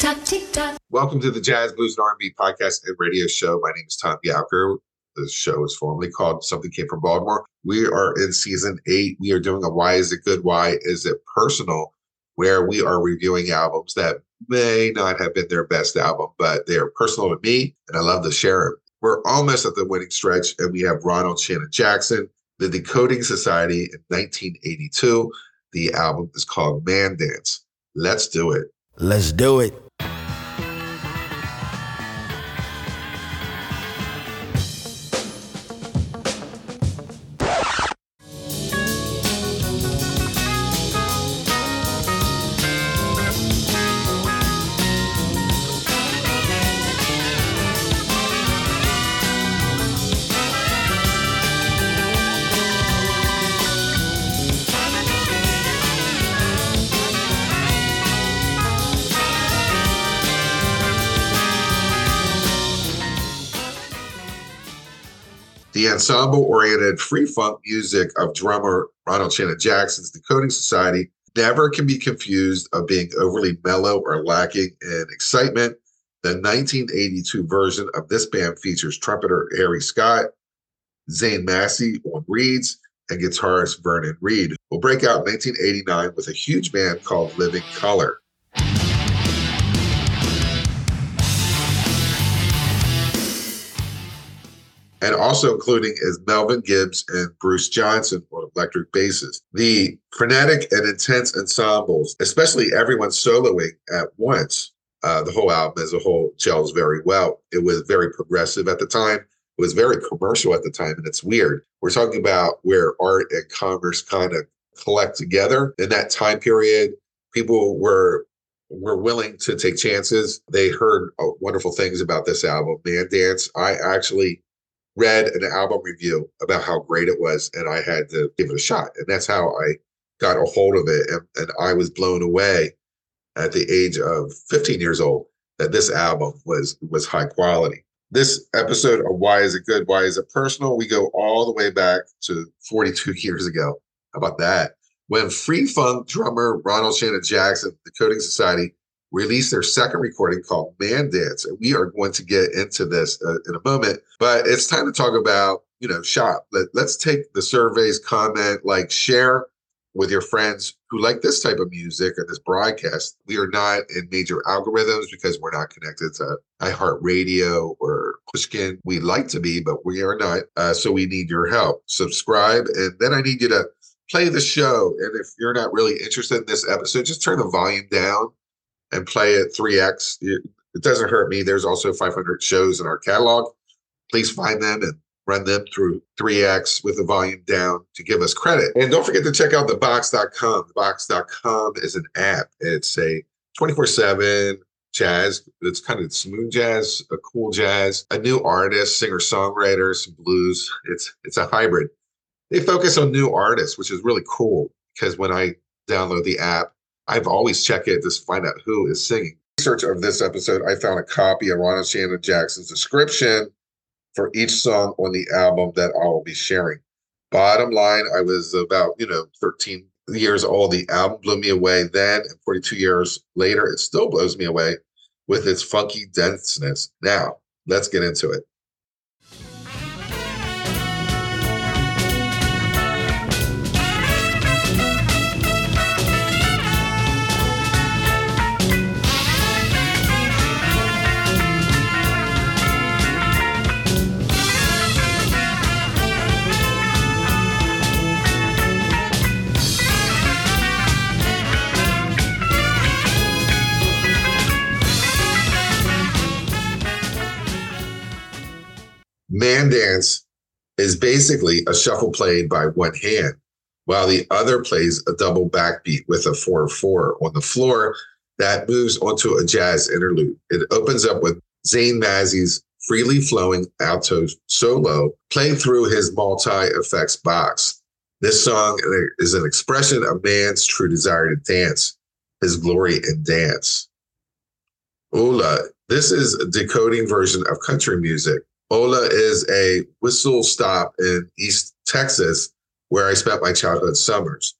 Welcome to the Jazz, Blues, and R&B podcast and radio show. My name is Tom Gallagher. The show is formerly called Something Came from Baltimore. We are in season 8. We are doing a Why Is It Good? Why Is It Personal? Where we are reviewing albums that may not have been their best album, but they are personal to me, and I love to share them. We're almost at the winning stretch, and we have Ronald Shannon Jackson, The Decoding Society in 1982. The album is called Man Dance. Let's do it. Let's do it. The ensemble-oriented free-funk music of drummer Ronald Shannon Jackson's Decoding Society never can be confused of being overly mellow or lacking in excitement. The 1982 version of this band features trumpeter Harry Scott, Zane Massey on reeds, and guitarist Vernon Reid. Will break out in 1989 with a huge band called Living Colour. And also including is Melvin Gibbs and Bruce Johnson on electric basses. The frenetic and intense ensembles, especially everyone soloing at once, the whole album as a whole gels very well. It was very progressive at the time. It was very commercial at the time, and it's weird. We're talking about where art and commerce kind of collect together. In that time period, people were willing to take chances. They heard wonderful things about this album, Man Dance. I actually read an album review about how great it was, and I had to give it a shot. And that's how I got a hold of it. And I was blown away at the age of 15 years old that this album was high quality. This episode of Why Is It Good? Why Is It Personal? We go all the way back to 42 years ago. How about that? When free funk drummer Ronald Shannon Jackson, Decoding Society, released their second recording called Man Dance. And we are going to get into this in a moment, but it's time to talk about, shop. Let's take the surveys, comment, share with your friends who like this type of music and this broadcast. We are not in major algorithms because we're not connected to iHeartRadio or Pushkin. We'd like to be, but we are not. So we need your help. Subscribe, and then I need you to play the show. And if you're not really interested in this episode, just turn the volume down and play it 3x. It doesn't hurt me. There's also 500 shows in our catalog. Please find them and run them through 3x with the volume down to give us credit. And don't forget to check out thebox.com. Thebox.com is an app. It's a 24/7 jazz. It's kind of smooth jazz, a cool jazz, a new artist, singer-songwriter, some blues. It's a hybrid. They focus on new artists, which is really cool because when I download the app, I've always checked it to find out who is singing. Research of this episode, I found a copy of Ronald Shannon Jackson's description for each song on the album that I will be sharing. Bottom line, I was about, 13 years old. The album blew me away then, and 42 years later, it still blows me away with its funky denseness. Now, let's get into it. Man Dance is basically a shuffle played by one hand, while the other plays a double backbeat with a 4/4 on the floor that moves onto a jazz interlude. It opens up with Zane Massey's freely flowing alto solo played through his multi-effects box. This song is an expression of man's true desire to dance, his glory in dance. Ola, this is a decoding version of country music. Ola is a whistle stop in East Texas, where I spent my childhood summers.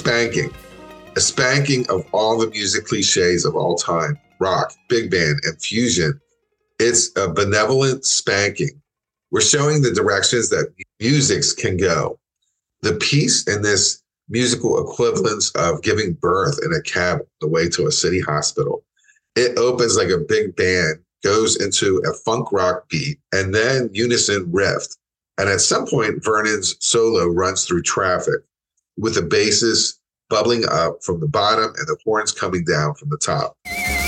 Spanking. A spanking of all the music cliches of all time, rock, big band, and fusion. It's a benevolent spanking. We're showing the directions that musics can go. The piece in this musical equivalence of giving birth in a cab on the way to a city hospital. It opens like a big band, goes into a funk rock beat, and then unison riff. And at some point, Vernon's solo runs through traffic with the basses bubbling up from the bottom and the horns coming down from the top.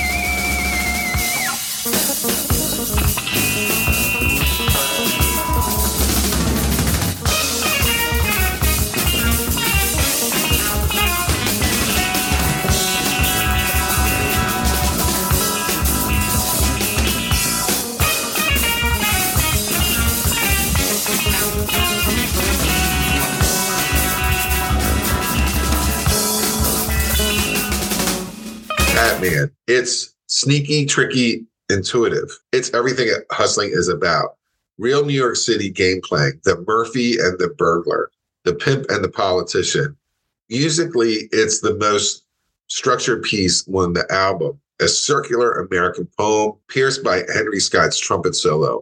Batman. It's sneaky, tricky, intuitive. It's everything hustling is about. Real New York City game playing, the Murphy and the burglar, the pimp and the politician. Musically, it's the most structured piece on the album, a circular American poem pierced by Henry Scott's trumpet solo.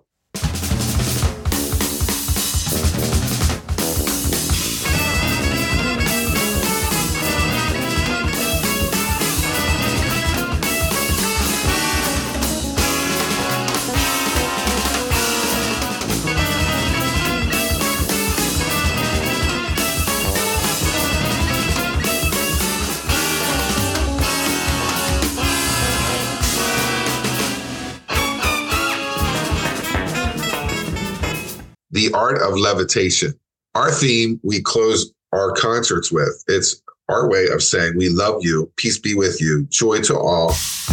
The Art of Levitation. Our theme we close our concerts with. It's our way of saying we love you, peace be with you, joy to all.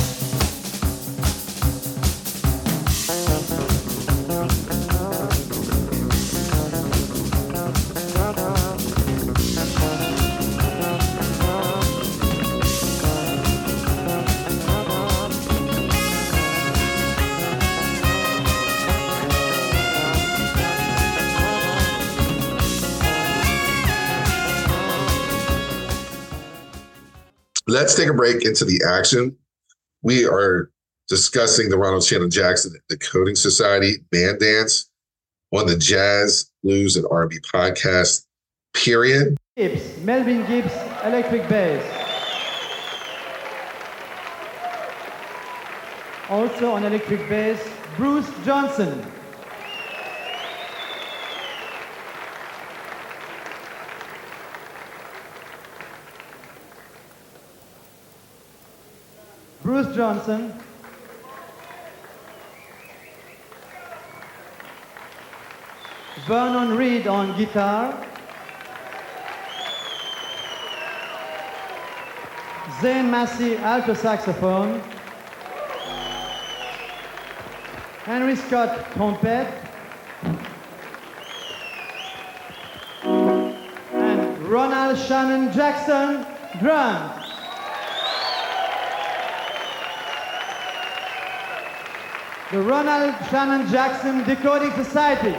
Let's take a break into the action. We are discussing the Ronald Shannon Jackson Decoding Society Man Dance on the Jazz, Blues, and R&B podcast, period. Melvin Gibbs, electric bass. Also on electric bass, Bruce Johnson. Bruce Johnson. Vernon Reid on guitar. Zane Massey, alto saxophone. Henry Scott, trumpet. And Ronald Shannon Jackson, drums. The Ronald Shannon Jackson Decoding Society.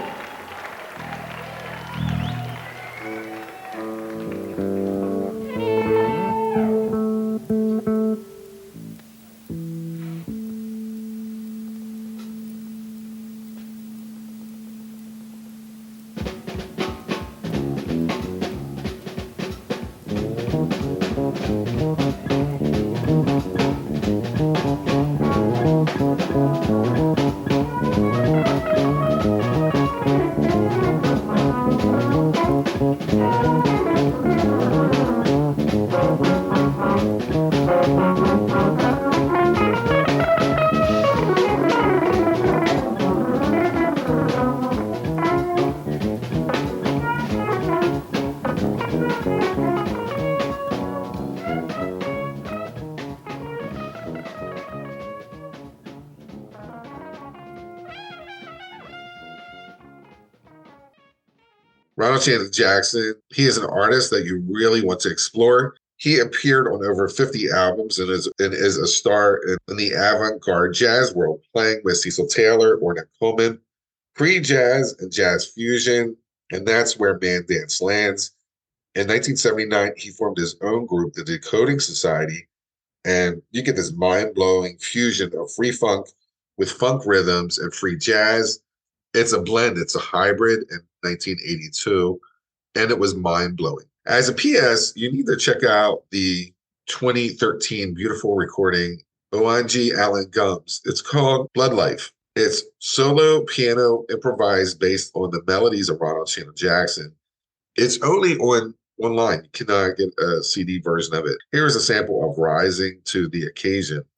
Ronald Shannon Jackson, he is an artist that you really want to explore. He appeared on over 50 albums and is a star in the avant-garde jazz world, playing with Cecil Taylor, Ornette Coleman, free jazz and jazz fusion, and that's where Man Dance lands. In 1979, he formed his own group, the Decoding Society, and you get this mind-blowing fusion of free funk with funk rhythms and free jazz. It's a blend, it's a hybrid in 1982, and it was mind-blowing. As a PS, you need to check out the 2013 beautiful recording, Owanji Allen Gums. It's called Blood Life. It's solo piano improvised based on the melodies of Ronald Shannon Jackson. It's only online. You cannot get a CD version of it. Here is a sample of Rising to the Occasion.